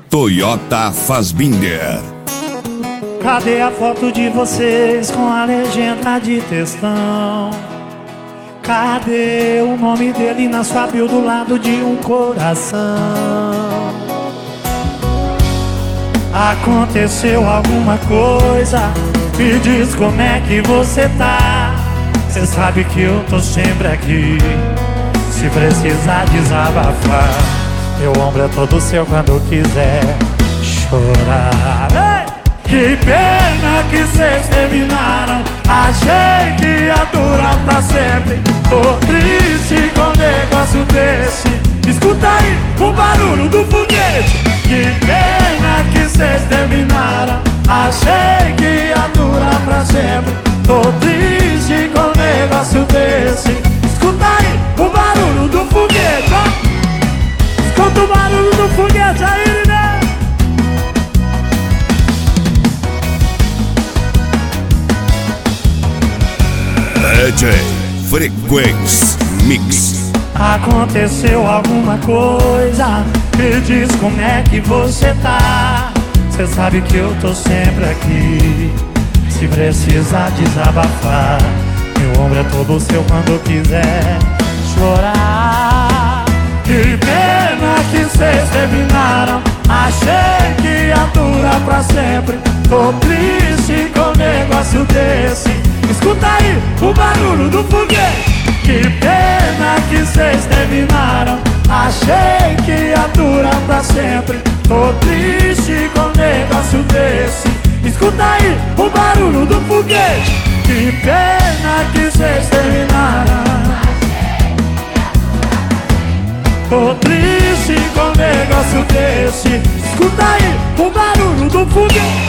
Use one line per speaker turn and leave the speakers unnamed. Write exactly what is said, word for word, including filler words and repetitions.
Toyota Fassbinder.
Cadê a foto de vocês com a legenda de textão? Cadê o nome dele na sua bio do lado de um coração? Aconteceu alguma coisa? Me diz como é que você tá. Cê sabe que eu tô sempre aqui, se precisar desabafar. Meu ombro é todo seu quando quiser chorar. Ei! Que pena que cês terminaram, achei que ia durar pra sempre. Tô triste com um negócio desse. Escuta aí o barulho do foguete. Que pena que cês terminaram, achei que ia durar pra sempre. Tô triste com um negócio desse. Escuta aí o barulho do foguete, ó. Escuta o barulho do foguete aí, né?
D J Frequência Mix.
Aconteceu alguma coisa? Me diz como é que você tá. Cê sabe que eu tô sempre aqui, se precisar desabafar. Meu ombro é todo seu quando quiser chorar. Que pena que cês terminaram, achei que ia durar pra sempre. Tô triste com um negócio desse. Escuta aí o barulho do foguete. Que pena que cês terminaram, achei que ia durar pra sempre. Tô triste com um negócio desse. Escuta aí o barulho do foguete. Que pena que cês terminaram, tô triste com um negócio desse. Escuta aí o barulho do foguete.